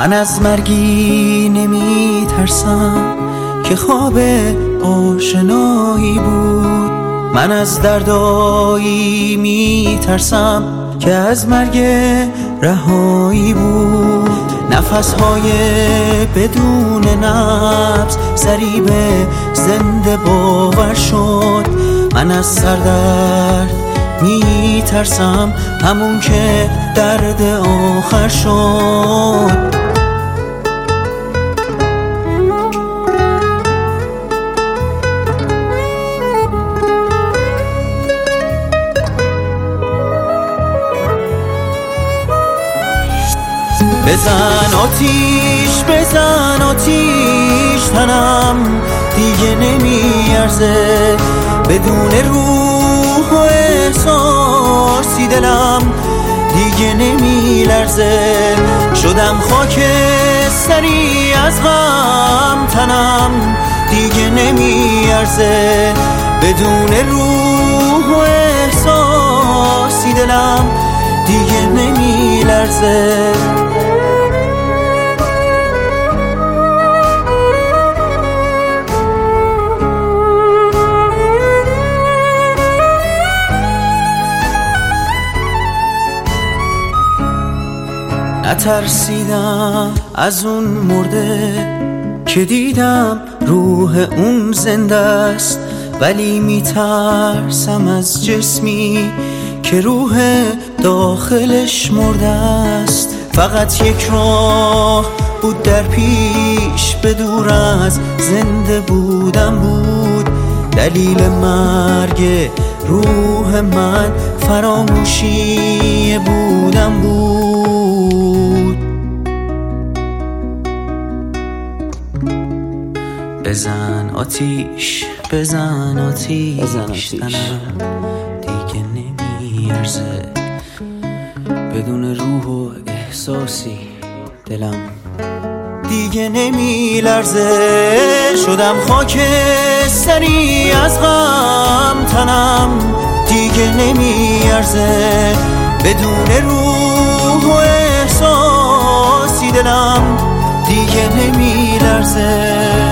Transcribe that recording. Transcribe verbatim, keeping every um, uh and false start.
من از مرگی نمی ترسم که خواب آشنایی بود. من از دردایی می ترسم که از مرگ رهایی بود. نفسهای بدون نفس ضریب زنده باور شد. من از سردرد می ترسم همون که درد آخر شد. بزن آتیش بزن آتیش تنم دیگه نمیارزه. بدون روح و احساسی دلم دیگه نمیلرزه. شدم خاک سری از غم تنم دیگه نمیارزه. بدون روح و احساسی دلم دیگه نمیلرزه. نترسیدم از اون مرده که دیدم روح اون زنده است، ولی میترسم از جسمی که روح داخلش مرده است. فقط یک راه بود در پیش، به دور از زنده بودم بود. دلیل مرگ روح من فراموشی بودم بود. بزن آتیش بزن آتیش, بزن آتیش. تنم دیگه نمیارزه. بدون روح و احساسی دلم دیگه نمیلرزه. شدم خاک سری از غم تنم دیگه نمیارزه. بدون روح و احساسی دلم دیگه نمیلرزه.